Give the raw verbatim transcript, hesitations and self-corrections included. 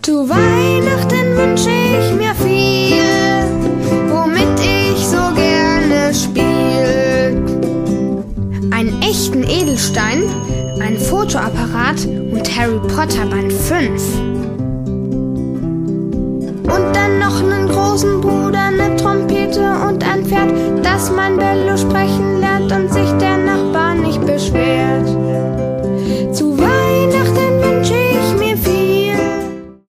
Zu Weihnachten wünsche ich mir viel, womit ich so gerne spiel. Einen echten Edelstein, ein Fotoapparat und Harry Potter Band fünf. Und dann noch einen großen Bruder, eine Trompete und ein Pferd, das mein Bello sprechen lernt und sich